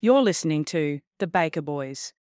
You're listening to The Baker Boys.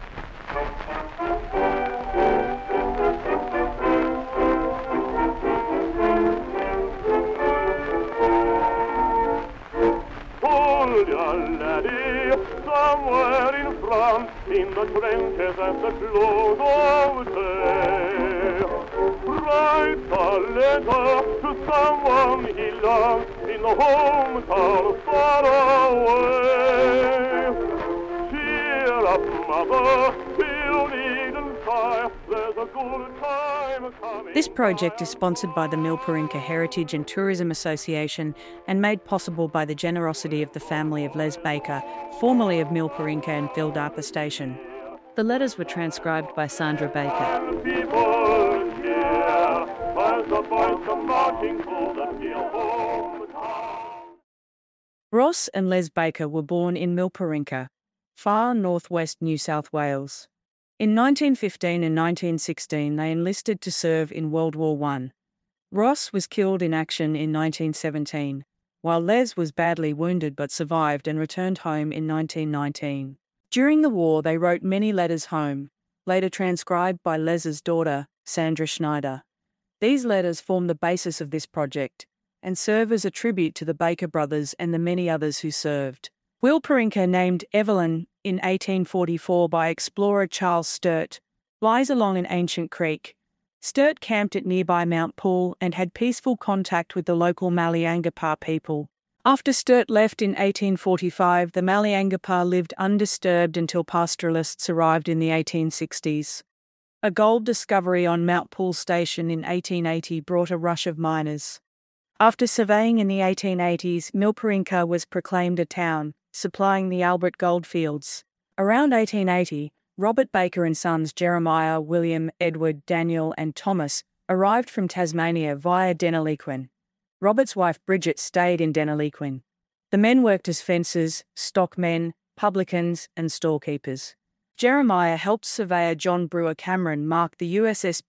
Hold your laddie somewhere in France, in the trenches at the close of day. Write a letter to someone he loves in the hometown far away. Cheer up, mother, feel need and sigh, there's a good time coming. This project is sponsored by the Milparinka Heritage and Tourism Association and made possible by the generosity of the family of Les Baker, formerly of Milparinka and Phildarpa Station. The letters were transcribed by Sandra Baker. People cheer as the boys come marching through the dear hometown. Ross and Les Baker were born in Milparinka, far northwest New South Wales. In 1915 and 1916, they enlisted to serve in World War I. Ross was killed in action in 1917, while Les was badly wounded but survived and returned home in 1919. During the war, they wrote many letters home, later transcribed by Les's daughter, Sandra Schneider. These letters form the basis of this project and serve as a tribute to the Baker brothers and the many others who served. Milparinka, named Evelyn in 1844 by explorer Charles Sturt, lies along an ancient creek. Sturt camped at nearby Mount Poole and had peaceful contact with the local Maliangapar people. After Sturt left in 1845, the Maliangapar lived undisturbed until pastoralists arrived in the 1860s. A gold discovery on Mount Poole Station in 1880 brought a rush of miners. After surveying in the 1880s, Milparinka was proclaimed a town, supplying the Albert goldfields. Around 1880, Robert Baker and sons Jeremiah, William, Edward, Daniel and Thomas arrived from Tasmania via Deniliquin. Robert's wife Bridget stayed in Deniliquin. The men worked as fencers, stockmen, publicans and storekeepers. Jeremiah helped surveyor John Brewer Cameron mark the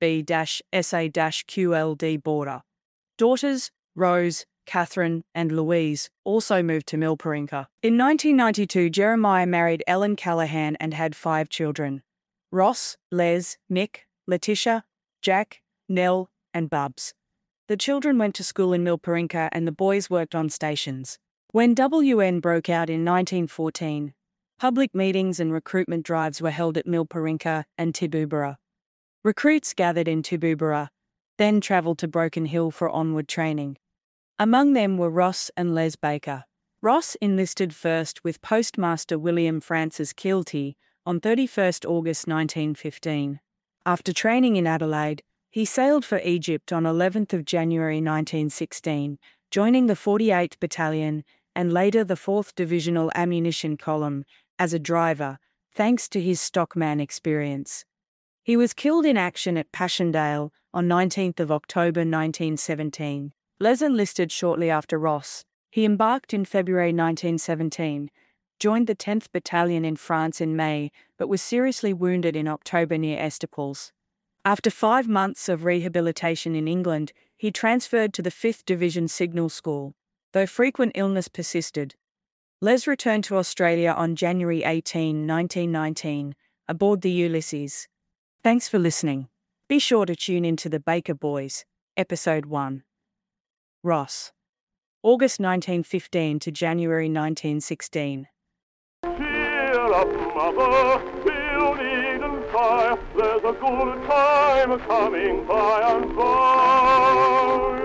USSB-SA-QLD border. Daughters Rose, Catherine and Louise also moved to Milparinka. In 1992, Jeremiah married Ellen Callahan and had 5 children: Ross, Les, Nick, Letitia, Jack, Nell and Bubs. The children went to school in Milparinka and the boys worked on stations. When WN broke out in 1914, public meetings and recruitment drives were held at Milparinka and Tibooburra. Recruits gathered in Tibooburra, then travelled to Broken Hill for onward training. Among them were Ross and Les Baker. Ross enlisted first with Postmaster William Francis Keelty on 31 August 1915. After training in Adelaide, he sailed for Egypt on 11 January 1916, joining the 48th Battalion and later the 4th Divisional Ammunition Column as a driver, thanks to his stockman experience. He was killed in action at Passchendaele on 19 October 1917. Les enlisted shortly after Ross. He embarked in February 1917, joined the 10th Battalion in France in May, but was seriously wounded in October near Estaples. After 5 months of rehabilitation in England, he transferred to the 5th Division Signal School, though frequent illness persisted. Les returned to Australia on January 18, 1919, aboard the Ulysses. Thanks for listening. Be sure to tune into The Baker Boys, Episode 1. Ross. August 1915 to January 1916. Cheer up, mother, feel need and sigh, there's a good time coming by and by.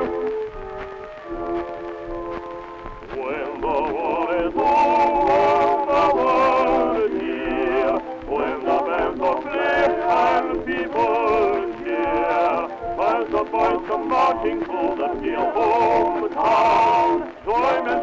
When the war is over, the world is here, when the bands are played and people cheer, as the boys come marching through the dear hometown, joy men